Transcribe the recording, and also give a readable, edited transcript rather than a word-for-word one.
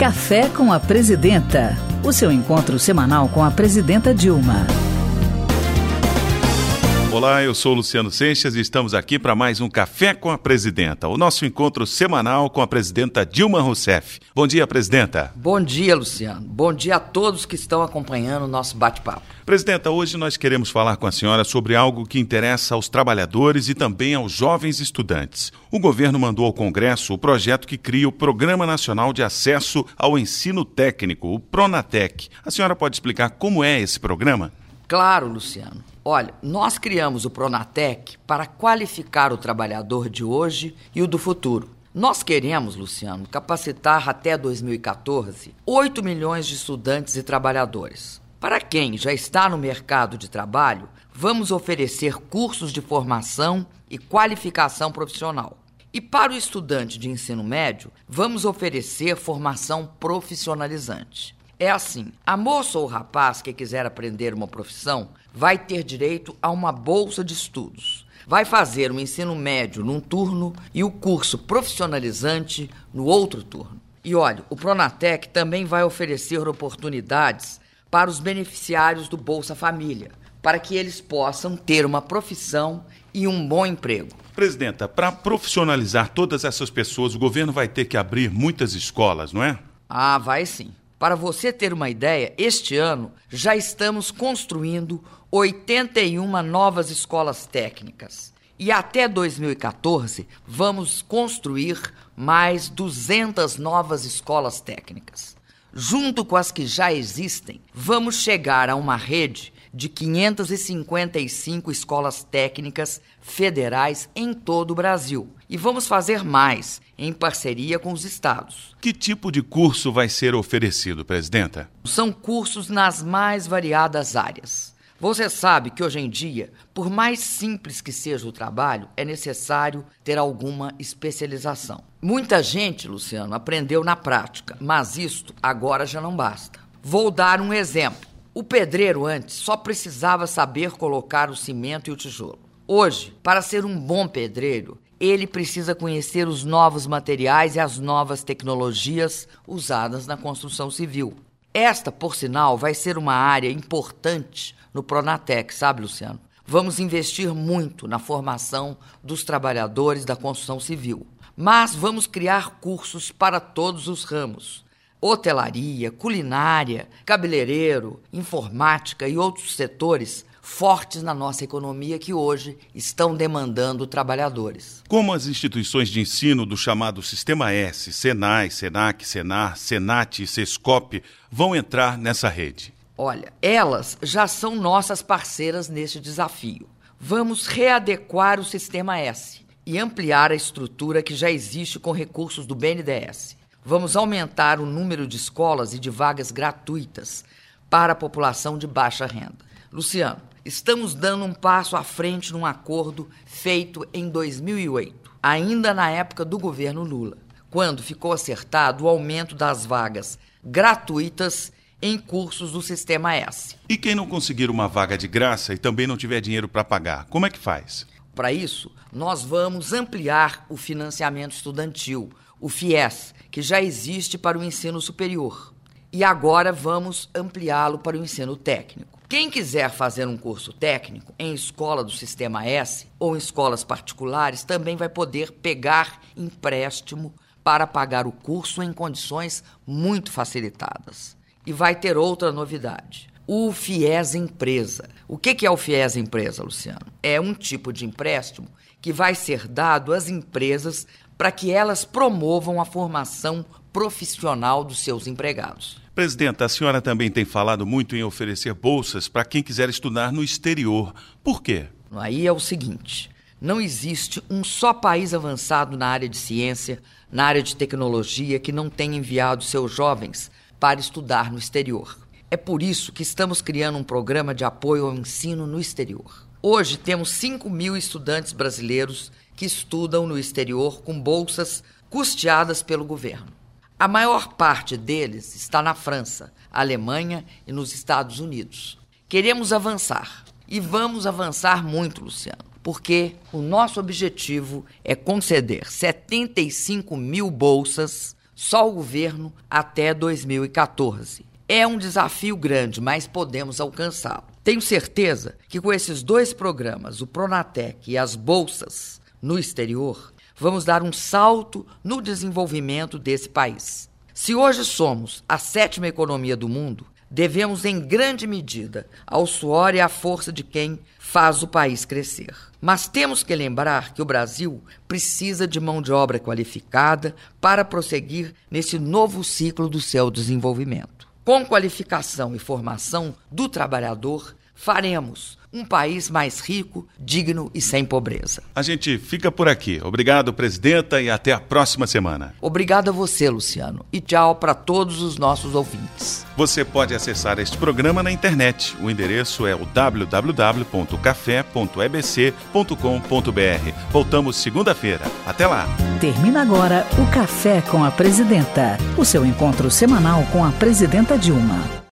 Café com a Presidenta, o seu encontro semanal com a Presidenta Dilma. Olá, eu sou Luciano Seixas e estamos aqui para mais um Café com a Presidenta, o nosso encontro semanal com a Presidenta Dilma Rousseff. Bom dia, Presidenta. Bom dia, Luciano. Bom dia a todos que estão acompanhando o nosso bate-papo. Presidenta, hoje nós queremos falar com a senhora sobre algo que interessa aos trabalhadores e também aos jovens estudantes. O governo mandou ao Congresso o projeto que cria o Programa Nacional de Acesso ao Ensino Técnico, o PRONATEC. A senhora pode explicar como é esse programa? Claro, Luciano. Olha, nós criamos o PRONATEC para qualificar o trabalhador de hoje e o do futuro. Nós queremos, Luciano, capacitar até 2014 8 milhões de estudantes e trabalhadores. Para quem já está no mercado de trabalho, vamos oferecer cursos de formação e qualificação profissional. E para o estudante de ensino médio, vamos oferecer formação profissionalizante. É assim, a moça ou o rapaz que quiser aprender uma profissão vai ter direito a uma bolsa de estudos. Vai fazer o ensino médio num turno e o curso profissionalizante no outro turno. E olha, o PRONATEC também vai oferecer oportunidades para os beneficiários do Bolsa Família, para que eles possam ter uma profissão e um bom emprego. Presidenta, para profissionalizar todas essas pessoas, o governo vai ter que abrir muitas escolas, não é? Ah, vai sim. Para você ter uma ideia, este ano já estamos construindo 81 novas escolas técnicas. E até 2014 vamos construir mais 200 novas escolas técnicas. Junto com as que já existem, vamos chegar a uma rede de 555 escolas técnicas federais em todo o Brasil. E vamos fazer mais, em parceria com os estados. Que tipo de curso vai ser oferecido, Presidenta? São cursos nas mais variadas áreas. Você sabe que hoje em dia, por mais simples que seja o trabalho, é necessário ter alguma especialização. Muita gente, Luciano, aprendeu na prática, mas isto agora já não basta. Vou dar um exemplo. O pedreiro antes só precisava saber colocar o cimento e o tijolo. Hoje, para ser um bom pedreiro, ele precisa conhecer os novos materiais e as novas tecnologias usadas na construção civil. Esta, por sinal, vai ser uma área importante no PRONATEC, sabe, Luciano? Vamos investir muito na formação dos trabalhadores da construção civil. Mas vamos criar cursos para todos os ramos. Hotelaria, culinária, cabeleireiro, informática e outros setores fortes na nossa economia que hoje estão demandando trabalhadores. Como as instituições de ensino do chamado Sistema S, Senai, Senac, Senar, Senat e Sescop vão entrar nessa rede? Olha, elas já são nossas parceiras neste desafio. Vamos readequar o Sistema S e ampliar a estrutura que já existe com recursos do BNDES. Vamos aumentar o número de escolas e de vagas gratuitas para a população de baixa renda. Luciano, estamos dando um passo à frente num acordo feito em 2008, ainda na época do governo Lula, quando ficou acertado o aumento das vagas gratuitas em cursos do Sistema S. E quem não conseguir uma vaga de graça e também não tiver dinheiro para pagar, como é que faz? Para isso, nós vamos ampliar o financiamento estudantil, o FIES, que já existe para o ensino superior. E agora vamos ampliá-lo para o ensino técnico. Quem quiser fazer um curso técnico em escola do Sistema S ou em escolas particulares também vai poder pegar empréstimo para pagar o curso em condições muito facilitadas. E vai ter outra novidade. O FIES Empresa. O que é o FIES Empresa, Luciano? É um tipo de empréstimo que vai ser dado às empresas para que elas promovam a formação profissional dos seus empregados. Presidenta, a senhora também tem falado muito em oferecer bolsas para quem quiser estudar no exterior. Por quê? Aí é o seguinte, não existe um só país avançado na área de ciência, na área de tecnologia, que não tenha enviado seus jovens para estudar no exterior. É por isso que estamos criando um programa de apoio ao ensino no exterior. Hoje temos 5 mil estudantes brasileiros que estudam no exterior com bolsas custeadas pelo governo. A maior parte deles está na França, Alemanha e nos Estados Unidos. Queremos avançar e vamos avançar muito, Luciano, porque o nosso objetivo é conceder 75 mil bolsas só o governo até 2014. É um desafio grande, mas podemos alcançá-lo. Tenho certeza que com esses 2 programas, o Pronatec e as bolsas no exterior, vamos dar um salto no desenvolvimento desse país. Se hoje somos a 7ª economia do mundo, devemos em grande medida ao suor e à força de quem faz o país crescer. Mas temos que lembrar que o Brasil precisa de mão de obra qualificada para prosseguir nesse novo ciclo do seu desenvolvimento. Com qualificação e formação do trabalhador, faremos um país mais rico, digno e sem pobreza. A gente fica por aqui. Obrigado, presidenta, e até a próxima semana. Obrigado a você, Luciano, e tchau para todos os nossos ouvintes. Você pode acessar este programa na internet. O endereço é o www.café.ebc.com.br. Voltamos segunda-feira. Até lá. Termina agora o Café com a Presidenta, o seu encontro semanal com a Presidenta Dilma.